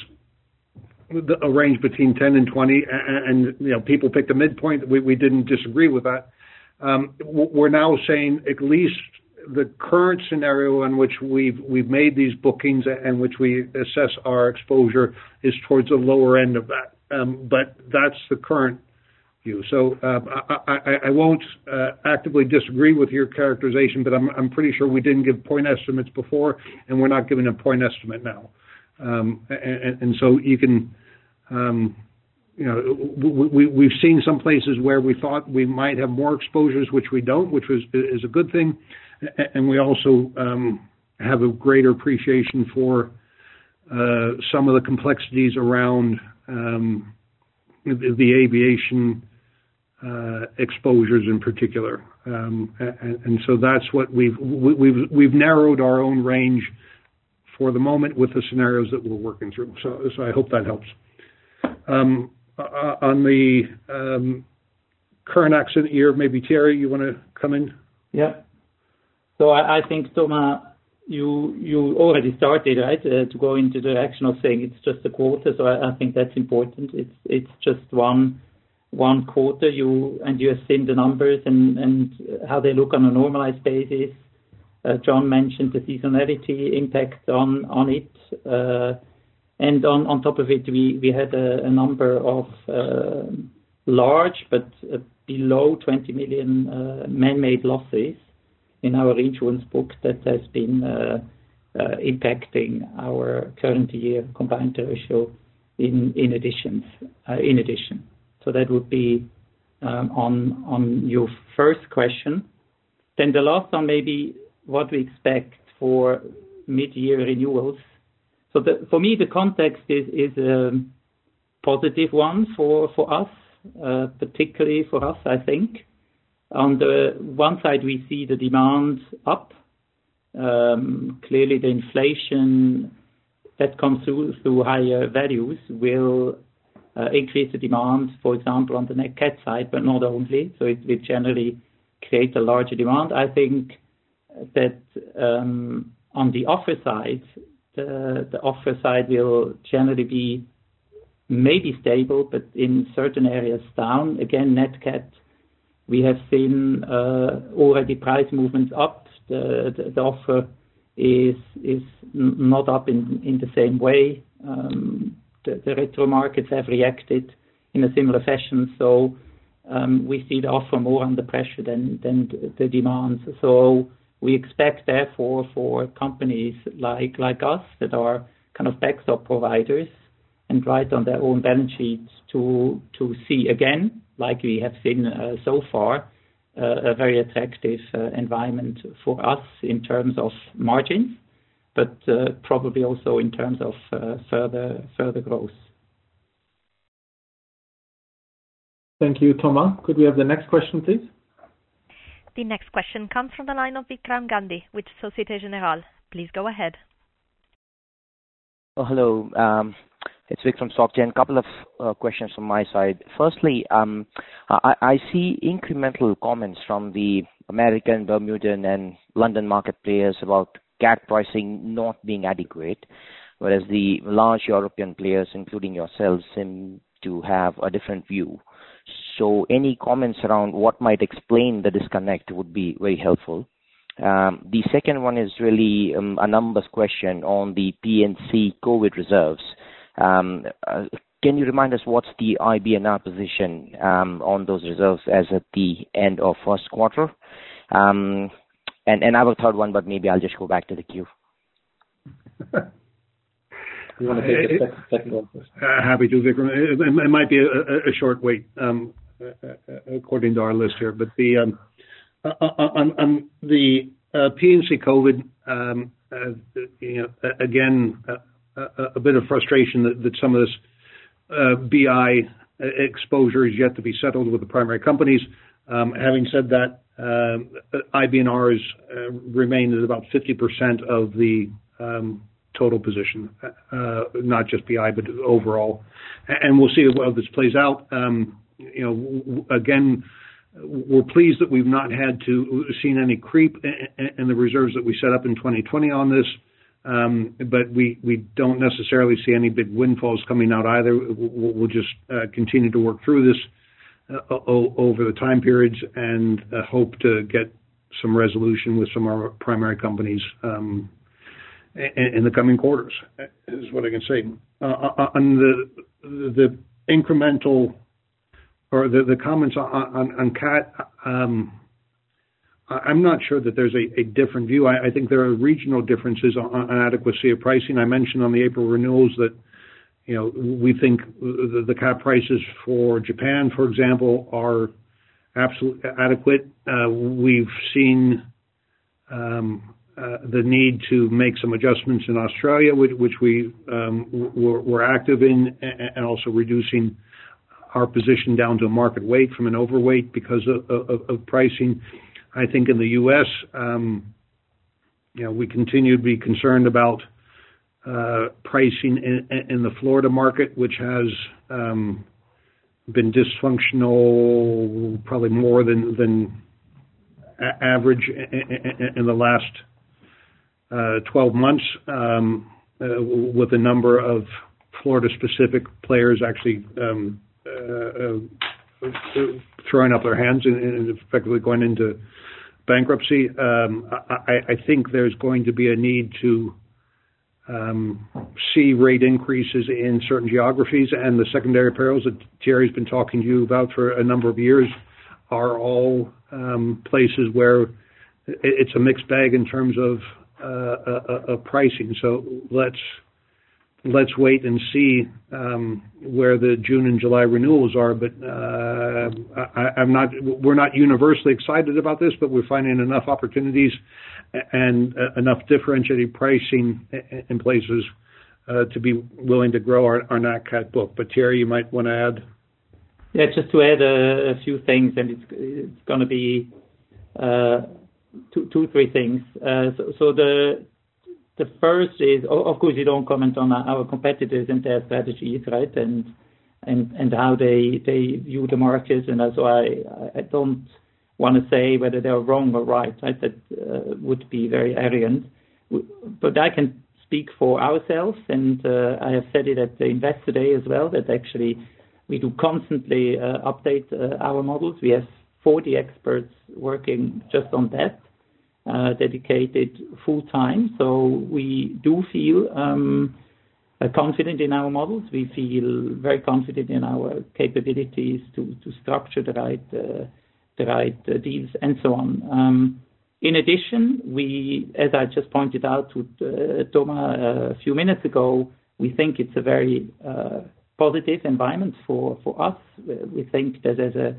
a range between ten and twenty, and you know people picked a midpoint. We we didn't disagree with that. Um, we're now saying at least the current scenario in which we've we've made these bookings and which we assess our exposure is towards the lower end of that. Um, but that's the current view. So uh, I, I, I won't uh, actively disagree with your characterization, but I'm I'm pretty sure we didn't give point estimates before, and we're not giving a point estimate now. Um, and, and so you can, um, you know, we, we've seen some places where we thought we might have more exposures, which we don't, which was is a good thing. And we also um, have a greater appreciation for uh, some of the complexities around um, the, the aviation uh, exposures in particular. Um, and, and so that's what we've we've we've narrowed our own range for the moment with the scenarios that we're working through. So, so I hope that helps. Um, uh, on the um, current accident year, maybe Thierry, you want to come in? Yeah. So I, I think, Thomas, you you already started, right, uh, to go into the direction of saying it's just a quarter. So I, I think that's important. It's it's just one one quarter. You and you have seen the numbers and, and how they look on a normalized basis. Uh, John mentioned the seasonality impact on on it, uh, and on, on top of it, we we had a, a number of uh, large but uh, below twenty million uh, man-made losses in our reinsurance book that has been uh, uh, impacting our current year combined ratio in in addition. Uh, in addition, so that would be um, on on your first question. Then the last one, maybe what we expect for mid-year renewals. So the, for me, the context is is a positive one for for us, uh, particularly for us, I think. On the one side, we see the demand up. Um, clearly, the inflation that comes through through higher values will uh, increase the demand, for example, on the net cat side, but not only. So it will generally create a larger demand. I think that um, on the offer side, the, the offer side will generally be maybe stable, but in certain areas down. Again, net cat, we have seen uh, already price movements up. The, the, the offer is is not up in, in the same way. Um, the, the retro markets have reacted in a similar fashion, so um, we see the offer more under pressure than than the demand. So we expect, therefore, for companies like like us that are kind of backstop providers and write on their own balance sheets to to see again, like we have seen uh, so far, a very attractive environment for us in terms of margins, but probably also in terms of further further growth. Thank you, Thomas. Could we have the next question, please? The next question comes from the line of Vikram Gandhi with Societe Generale. Please go ahead. Oh, hello. Um, it's Vic from Soc Gen. A couple of uh, questions from my side. Firstly, um, I, I see incremental comments from the American, Bermudan, and London market players about cat pricing not being adequate, whereas the large European players, including yourselves, seem to have a different view. So any comments around what might explain the disconnect would be very helpful. Um, the second one is really um, a numbers question on the P and C COVID reserves. Um, uh, can you remind us what's the I B N R position um, on those reserves as at the end of first quarter? Um, and, and I have a third one, but maybe I'll just go back to the queue. You want to take the second, second one first? Uh, happy to, Vikram. It, it might be a, a short wait, um, according to our list here. But the um, on, on the uh, P and C COVID, um, uh, you know, again, uh, a, a bit of frustration that, that some of this uh, B I exposure is yet to be settled with the primary companies. Um, having said that, um, I B N Rs uh, remain at about fifty percent of the um, total position, uh, not just B I, but overall. And we'll see how this plays out. Um, you know, again, we're pleased that we've not had to seen any creep in the reserves that we set up in twenty twenty on this. Um, but we, we don't necessarily see any big windfalls coming out either. We'll, we'll just uh, continue to work through this uh, o- over the time periods and uh, hope to get some resolution with some of our primary companies um, in, in the coming quarters, is what I can say. Uh, on the the incremental or the, the comments on, on, on C A T, um, I'm not sure that there's a, a different view. I, I think there are regional differences on, on adequacy of pricing. I mentioned on the April renewals that, you know, we think the, the C A T prices for Japan, for example, are absolutely adequate. Uh, we've seen um, uh, the need to make some adjustments in Australia, which, which we um, were, were active in, and also reducing our position down to a market weight from an overweight because of, of, of pricing. I think in the U S, um, you know, we continue to be concerned about uh, pricing in, in the Florida market, which has um, been dysfunctional probably more than, than a- average in, in the last uh, twelve months, um, uh, with a number of Florida-specific players actually um, uh, uh, throwing up their hands and, and effectively going into bankruptcy. Um, I, I think there's going to be a need to um, see rate increases in certain geographies, and the secondary perils that Thierry's been talking to you about for a number of years are all um, places where it's a mixed bag in terms of uh, uh, uh, pricing. So let's let's wait and see um, where the June and July renewals are. But uh, I, I'm not. We're not universally excited about this, but we're finding enough opportunities and uh, enough differentiated pricing in places uh, to be willing to grow our, our Nat Cat book. But Thierry, you might want to add. Yeah, just to add a, a few things, and it's it's going to be uh, two, two, three things. Uh, so, so the The first is, of course, you don't comment on our competitors and their strategies, right? And and and how they they view the markets, and so I I don't want to say whether they're wrong or right. Right? That uh, would be very arrogant. But I can speak for ourselves, and uh, I have said it at the Investor Day as well. That actually we do constantly uh, update uh, our models. We have forty experts working just on that. Uh, dedicated full time, so we do feel um, uh, confident in our models. We feel very confident in our capabilities to, to structure the right uh, the right uh, deals and so on. Um, in addition, we, as I just pointed out to uh, Thomas uh, a few minutes ago, we think it's a very uh, positive environment for for us. We think that there's a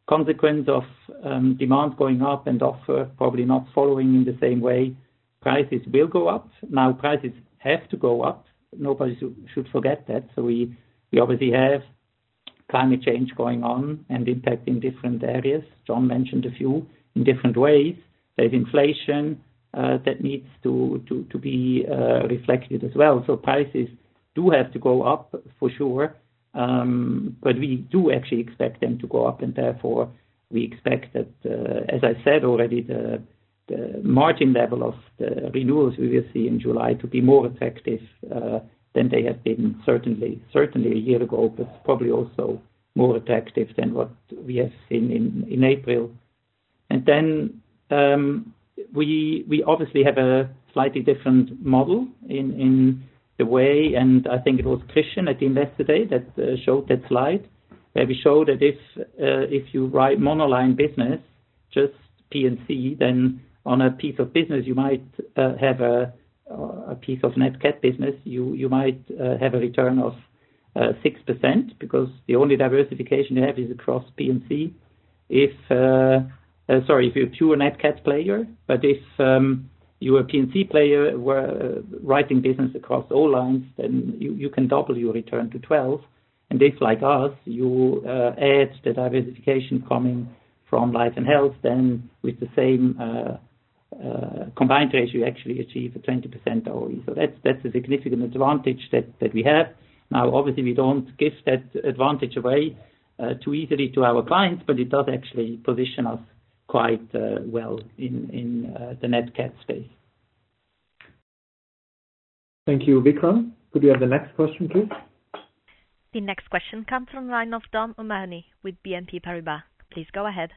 consequence of um, demand going up and offer probably not following in the same way, prices will go up. Now, prices have to go up. Nobody should forget that. So we, we obviously have climate change going on and impacting different areas. John mentioned a few in different ways. There's inflation uh, that needs to, to, to be uh, reflected as well. So prices do have to go up for sure. Um, but we do actually expect them to go up, and therefore we expect that, uh, as I said already, the, the margin level of the renewals we will see in July to be more attractive uh, than they have been certainly certainly a year ago, but probably also more attractive than what we have seen in, in April. And then um, we we obviously have a slightly different model in in the way, and I think it was Christian at the Investor Day that uh, showed that slide, where we show that if uh, if you write monoline business, just P and C, then on a piece of business you might uh, have a a piece of net cat business, you you might uh, have a return of uh, six percent because the only diversification you have is across P and C. If uh, uh, sorry, if you're a pure net cat player, but if um, you're a P and C player were uh, writing business across all lines, then you, you can double your return to twelve. And if, like us, you uh, add the diversification coming from life and health, then with the same uh, uh, combined ratio, you actually achieve a twenty percent R O E. So that's that's a significant advantage that, that we have. Now, obviously, we don't give that advantage away uh, too easily to our clients, but it does actually position us quite uh, well in, in uh, the net cat space. Thank you, Vikram. Could we have the next question, please? The next question comes from the line of Dom O'Mahony with B N P Paribas. Please go ahead.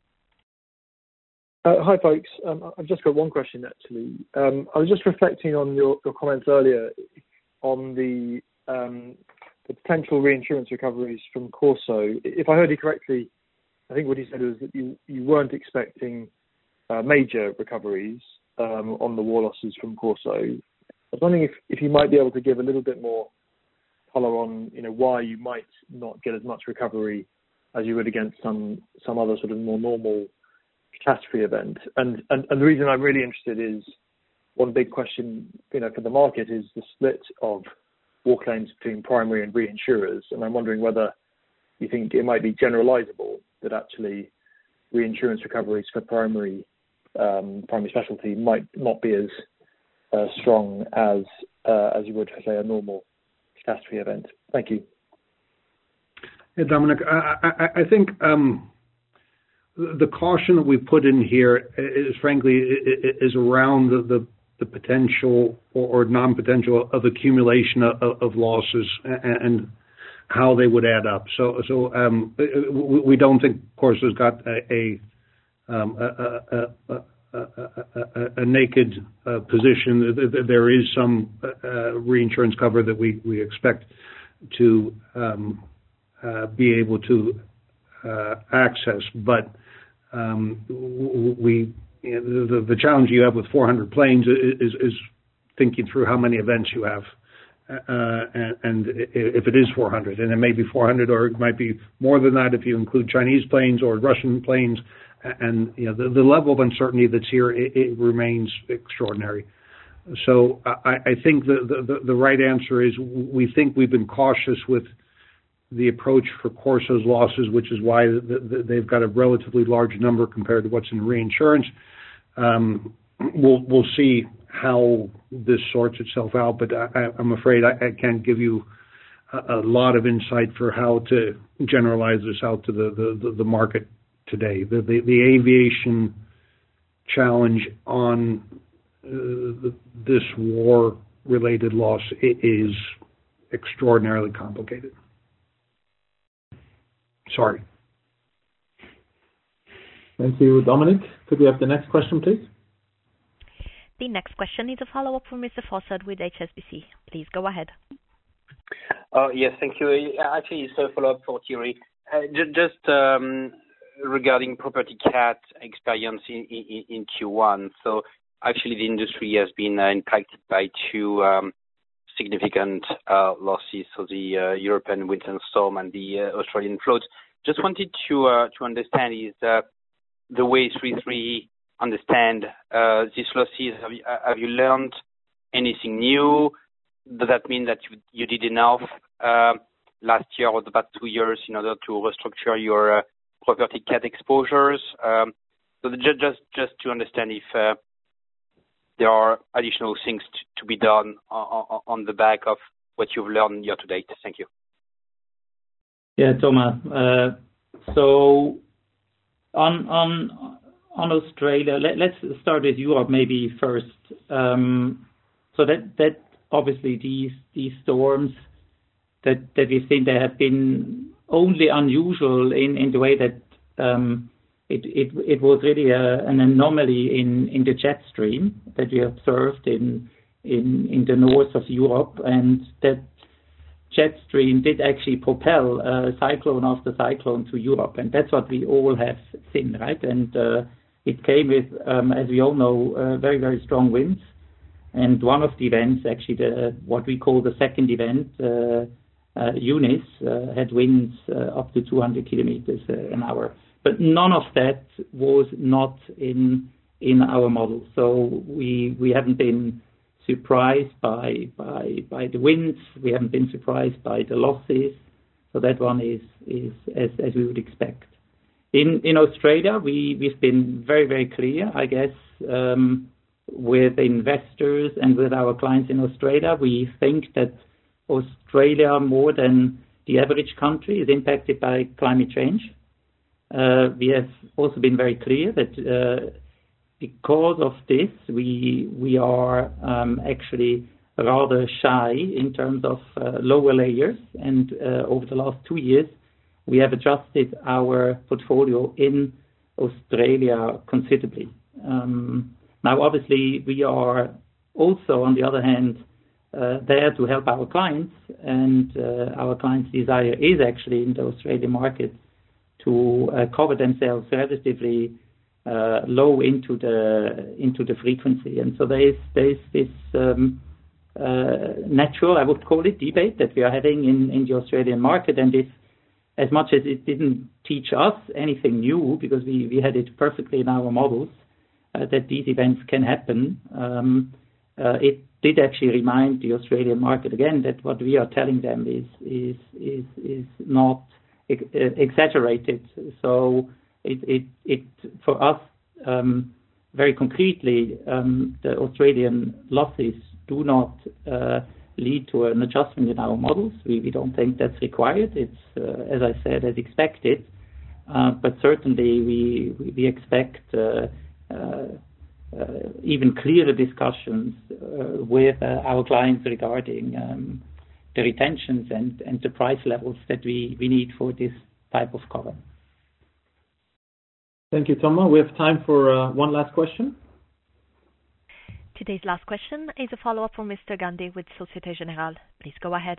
Uh, hi, folks. Um, I've just got one question, actually. Um, I was just reflecting on your, your comments earlier on the, um, the potential reinsurance recoveries from Corso. If I heard you correctly, I think what you said was that you, you weren't expecting uh, major recoveries um, on the war losses from Corso. I was wondering if, if you might be able to give a little bit more color on, you know, why you might not get as much recovery as you would against some some other sort of more normal catastrophe event. And, and and the reason I'm really interested is one big question, you know, for the market is the split of war claims between primary and reinsurers. And I'm wondering whether you think it might be generalizable that actually reinsurance recoveries for primary um, primary specialty might not be as uh, strong as uh, as you would for, say, a normal catastrophe event. Thank you. Yeah, Dominic, I, I, I think um, the caution that we put in here is, frankly, is around the, the, the potential or, or non-potential of accumulation of, of losses and, and how they would add up. So, so um, we don't think Corso's got a a, um, a, a, a, a, a naked uh, position. There is some uh, reinsurance cover that we, we expect to um, uh, be able to uh, access, but um, we you know, the, the challenge you have with four hundred planes is, is thinking through how many events you have. Uh, and, and if it is four hundred, and it may be four hundred, or it might be more than that if you include Chinese planes or Russian planes, and you know the, the level of uncertainty that's here, it, it remains extraordinary. So I, I think the, the the right answer is we think we've been cautious with the approach for Corso's losses, which is why the, the, they've got a relatively large number compared to what's in reinsurance. Um, we'll we'll see how this sorts itself out, but I, I'm afraid I, I can't give you a, a lot of insight for how to generalize this out to the, the, the market today. The, the, the aviation challenge on uh, the, this war-related loss is extraordinarily complicated. Sorry. Thank you, Dominic. Could we have the next question, please? The next question is a follow-up from Mister Fossard with H S B C. Please go ahead. Oh, yes, thank you. Actually, it's a follow-up for Thierry. Uh, just um, regarding property cat experience in, in, in Q one. So actually, the industry has been uh, impacted by two um, significant uh, losses, so the uh, European winter storm and the uh, Australian floods. just wanted to uh, to understand is uh, the way three three understand uh, these losses. Have you, have you learned anything new? Does that mean that you you did enough uh, last year or the past two years in order to restructure your uh, property cat exposures? Um, so just just just to understand if uh, there are additional things to, to be done on, on the back of what you've learned year to date. Thank you. Yeah, Thomas. Uh, so on on on Australia, let, let's start with Europe maybe first. Um, so that that obviously these these storms that that we've seen, they have been only unusual in, in the way that um, it, it it was really a, an anomaly in, in the jet stream that we observed in in in the north of Europe, and that jet stream did actually propel uh, cyclone after cyclone to Europe, and that's what we all have seen, right? And uh, it came with, um, as we all know, uh, very very strong winds. And one of the events, actually, the what we call the second event, uh, uh, Eunice, uh, had winds uh, up to two hundred kilometers uh, an hour. But none of that was not in in our model. So we we haven't been surprised by by by the winds. We haven't been surprised by the losses. So that one is is as as we would expect. In in Australia, we we've been very very clear, I guess. Um, with investors and with our clients in Australia, we think that Australia, more than the average country, is impacted by climate change. Uh, we have also been very clear that uh, because of this, we we are um, actually rather shy in terms of uh, lower layers, and uh, over the last two years, we have adjusted our portfolio in Australia considerably. Um, Now, obviously, we are also, on the other hand, uh, there to help our clients, and uh, our clients' desire is actually in the Australian market to uh, cover themselves relatively uh, low into the into the frequency. And so there is there is this um, uh, natural, I would call it, debate that we are having in, in the Australian market, and this, as much as it didn't teach us anything new, because we, we had it perfectly in our models, Uh, that these events can happen, um, uh, it did actually remind the Australian market again that what we are telling them is is is is not ex- exaggerated. So it it it for us um, very concretely, um, the Australian losses do not uh, lead to an adjustment in our models. We we don't think that's required. It's uh, as I said, as expected, uh, but certainly we we, we expect. Uh, Uh, uh, even clearer discussions uh, with uh, our clients regarding um, the retentions and, and the price levels that we, we need for this type of cover. Thank you, Thomas. We have time for uh, one last question. Today's last question is a follow-up from Mister Gandhi with Societe Generale. Please go ahead.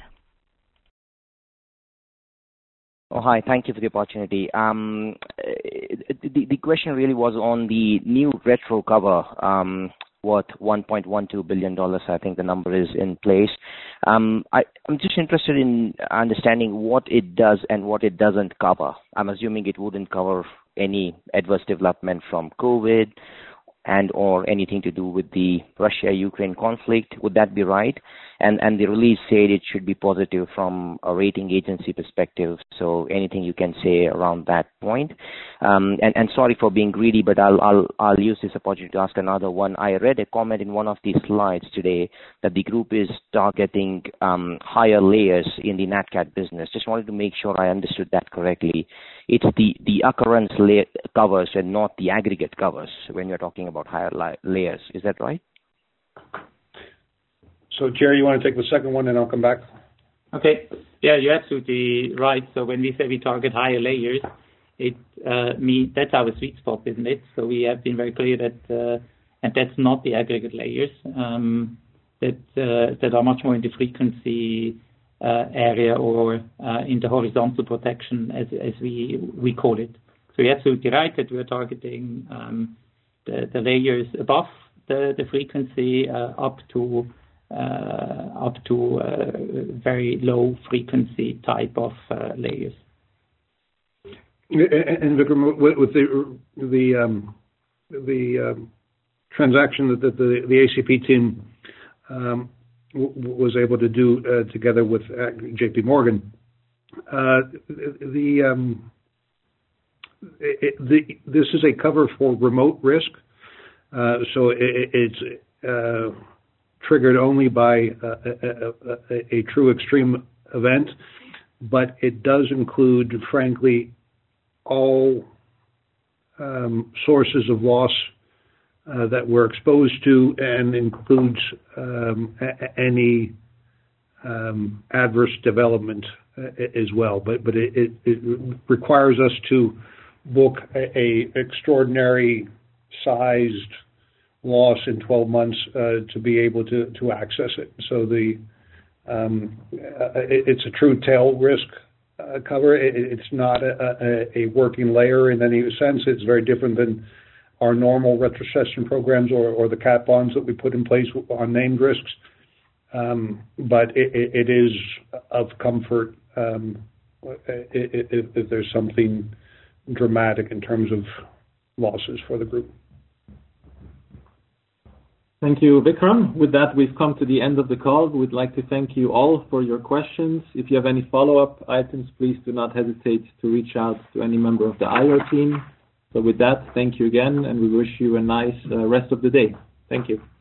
Oh, hi. Thank you for the opportunity. Um, the, the question really was on the new retro cover, um, worth one point one two billion dollars. I think the number is in place. Um, I, I'm just interested in understanding what it does and what it doesn't cover. I'm assuming it wouldn't cover any adverse development from COVID and or anything to do with the Russia-Ukraine conflict. Would that be right? And and the release said it should be positive from a rating agency perspective. So anything you can say around that point? Um, and, and sorry for being greedy, but I'll I'll I'll use this opportunity to ask another one. I read a comment in one of these slides today that the group is targeting um, higher layers in the Nat Cat business. Just wanted to make sure I understood that correctly. It's the the occurrence la- covers and not the aggregate covers when you're talking about higher la- layers. Is that right? So, Jerry, you want to take the second one, and I'll come back? Okay. Yeah, you're absolutely right. So when we say we target higher layers, it uh, means that's our sweet spot, isn't it? So we have been very clear that, uh, and that's not the aggregate layers, um, that uh, that are much more in the frequency uh, area or uh, in the horizontal protection, as as we we call it. So you're absolutely right that we're targeting um, the the layers above the the frequency uh, up to. Uh, up to uh, very low frequency type of uh, layers. And Vikram, with the the um, the um, transaction that the, the A C P team um, w- was able to do uh, together with uh, J P Morgan, uh, the, um, it, the this is a cover for remote risk, uh, so it, it's uh, triggered only by a, a, a, a true extreme event, but it does include, frankly, all um, sources of loss uh, that we're exposed to, and includes um, a- any um, adverse development uh, as well. But but it, it, it requires us to book a, a extraordinary sized loss in twelve months uh, to be able to, to access it. So the um, uh, it, it's a true tail risk Uh, cover. It, it's not a, a, a working layer in any sense. It's very different than our normal retrocession programs or, or the cat bonds that we put in place on named risks. Um, but it, it, it is of comfort um, if, if there's something dramatic in terms of losses for the group. Thank you, Vikram. With that, we've come to the end of the call. We'd like to thank you all for your questions. If you have any follow-up items, please do not hesitate to reach out to any member of the I R team. So with that, thank you again, and we wish you a nice uh, rest of the day. Thank you.